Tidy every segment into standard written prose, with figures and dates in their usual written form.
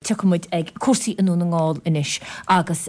tuchamid ag cuasaí anú na ngáil inis agus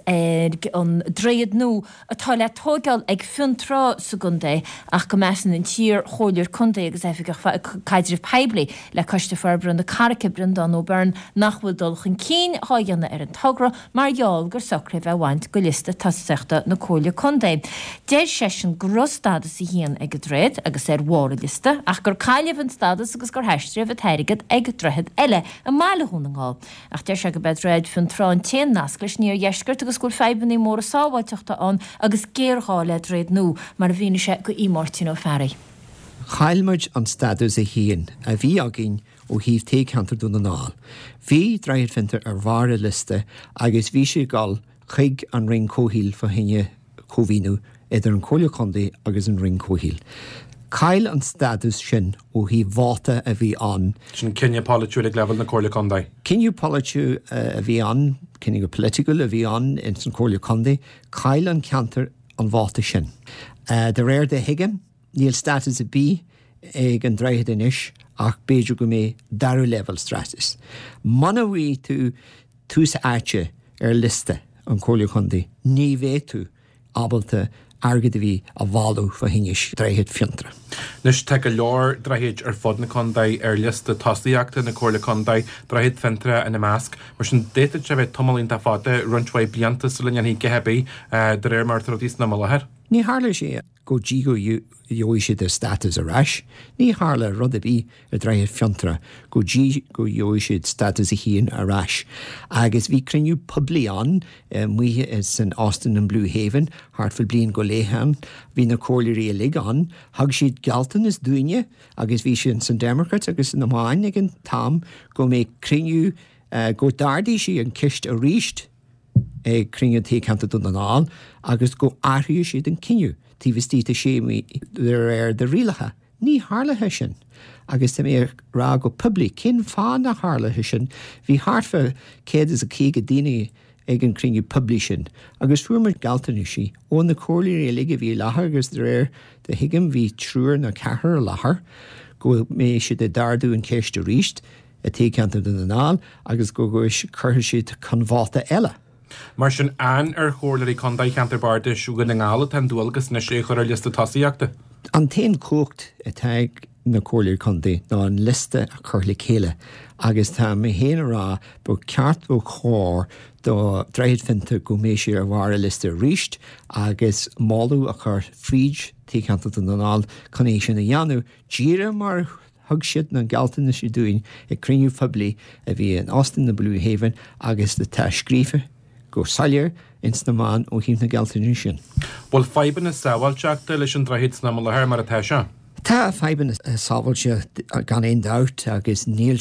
an dréad nó atá le tógáil ag fiúntrá sagundé ach go mesan an tír chóilir chundé agus caididir peibli le coiste ferbrin na caracha brindan ó bern nachhfuil dulchan cín háanna ar an tagra marall gur socrah bheithaint go lista tasachta na cóile chundé. Déir sesin grosstadas i hían ag dréad agus bhra lista ach gur caiileh an stadas agus gur heistri bh teirigad ag drehead eile a mála húna ngáil. Ach déir se go bed réid fun trán té nasclis níor jeisgurt agus gúil febanní mór a sábhaiteachta an agus géirá le dréad nó mar a bhíine se go ímórtin ó ferri. Chailmuid an stadas a hían a bhí agin ó híh té cantar dúna náil. Bhí dreiad fintar ar bhara liste agus bhí sé gáil chuig an ring cóhíl fa hinne cóhíú idir an cóile chundaí agus an ring cóhíl. Cail an status sin ó hí bháta a bhí an. Sin cinne politú le level na cóile chundaí. Cinne politú a bhí an, cinne go political a bhí an in san cóile chundaí, cail an cantar an bháta sin. De réir de hiigem, níl status a bí ag an dreiad inis ach beidir go mé darú level status. Mana bhí tú sa áite ar liste an cóile chundaí, ní bhé tú abalta agad a bhí a bháú fa hinis dreiad fiantra. Nus te go leor dreiad ar fod na chundaí ar lista tosaíachta na cóile chundaí dreiad fintra in na measc, mar sin déta se bheith tomalín tá fáda runthhaid blianta sa linn hí gehebí de réir mar trodís na malathir. Ní hála sé go dí go jóise de status a rais, ní hála rud a bí a dreiad fiantra go dí go jóise status a hían a rais. Agus bhí criniú publi an, muithe is in Austin and Blue Haven, hartfuil blian go léhan, hí na cóirí a lig an, hag siad galtan is dúine, agus bhí sin San Democrat agus na máin ag an tam go mé criniú go dardaí si an cist a ríist ag crinne té canta dún an áil, agus go áthú siad an ciniú. Tí bhtíta sé ar de rialacha, ní hálathe sin. Agus tá mé rá go publi, cin fá na hálathe sin, hí hartfa céad is a cí go daine ag an crinne publi sin. Agus fuair galtainú si, ó na cóirí a lige bhí láthair agus de réir de hiigem bhí trúr na cethir láthair, go mé si de dardú an céist a ríist, a té canta dún an áil, agus go chuir siad conváta eile. Mar sin an ar chóirí chundaí cantar barda siúgan na ngála tan dúalgus na sé chuir lista tosaíachta. An téan cócht a teag na cóirí chundaí ná an liste a chuirla chéile, agus tá mé héana rá bu ceart ó chóir do dreiad finta go mé sé ar bhara liste ríist agus máú a chur fríd té canta dún an áil chunééis sin na dheanú díire mar thug siad na galtain na sé dúin ag criniú publi a bhí in Austin na Blue Haven agus de tá scrífa go salir ins na man ó hím na galtain sin. Bhil feiban na sábhailteachta leis an dreiad na malathir mar a teise? Tá feiban na sábhailte gan éon dát agus níl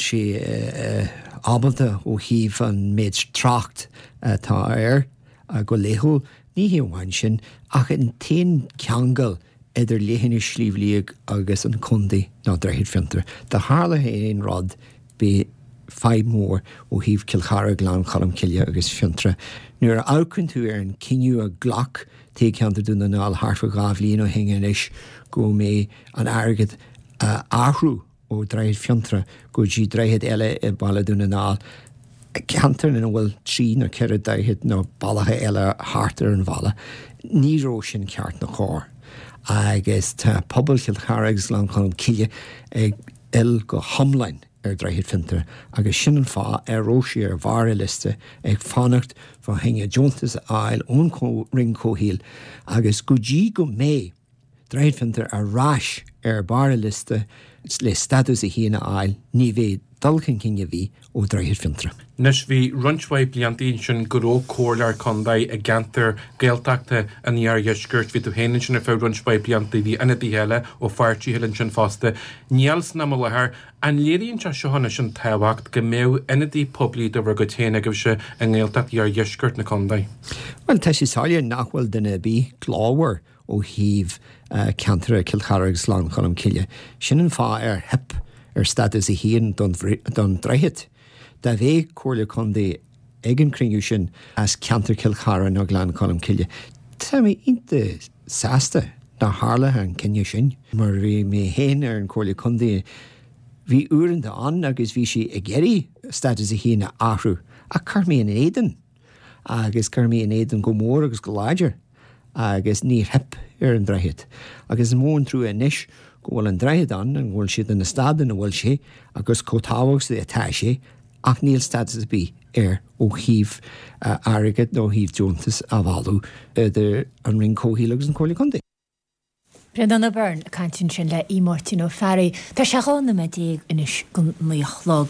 sé ábalta ó híh an méid tracht tá air go léthú ní híomhain sin ach an téan ceangal idir léhanna slíomhlíag agus an chundaí ná dreiad fiantar. Tá hála éon rod be feib mór ó híh cilchara glán chalam ciile agus fiantra. Nuair a ácinn tú ar an ciniú a ghlach té ceantar dúna náil harfa gábhlíon ó hinge inis go mé an airgad áhrú ó dreiad fiantra go dtí dreiad eile i balla dúna náil. Ceantar in bhfuil trí na ceir daithead nó bailthe eile hátar an bhalla. Ní ró sin ceart na chóir. Agus tá pobl cilchara agus glán chalam ciile ag go hamlainn ar dreiad fintar, agus sin an fá ar róisí ar bhara liste ag fannacht fa hinge Joontas áil ón ring cóhíl, agus go dtí go mé dreiad fintar a rais ar bhara liste le status a híana áil ní bhé dulchan cinne bhí ó dreiad fintra. Nus bhí runthhaid bliantaí sin goró cóirlear chundaí a gantar géalteachta a níar jeisgurt bhí tú héanann sin a fá runthhaid bliantaí bhí ina dhéile ó feartí héann sin fásta. Níals na malathir an léiríonn se seohanna sin táhacht go méh ina dtí poblí do bhar go téana go se an ggéalteachtaí ar jeisgurt na chundaí. Well, tá sé sáile nachhfuil duna bí gláhar ó híh ceantar a cilchara agus glán chalam ciile. Sin an fá ar hip ar status a hían don dreiad. Da bhé cóirla chundaí ag an crinniú sin as ceantar cilchara nó glán chalam ciile. Tá mé inta sásta na hálathe an cinne sin, mar bhí mé héin ar an cóirla chundaí. Bhí uaireanta an agus bhí si a geirí status a híana áhrú a carmíon éan agus carmíon éan go mór agus go láidir agus ní hep an dreid. Agus món trú inis go bhfuil an dreid an bhfuil siad in na stadan a bhfuil sé agus cótáhagus de atá sé ach níl status bí ó híh agad nó híh Joontas a bhú an ring cóhílagus an cóla chundé. Brendan Byrne a cantin sin le í Martin ó Ferry, Tá se gána me déag inis go nuochlog.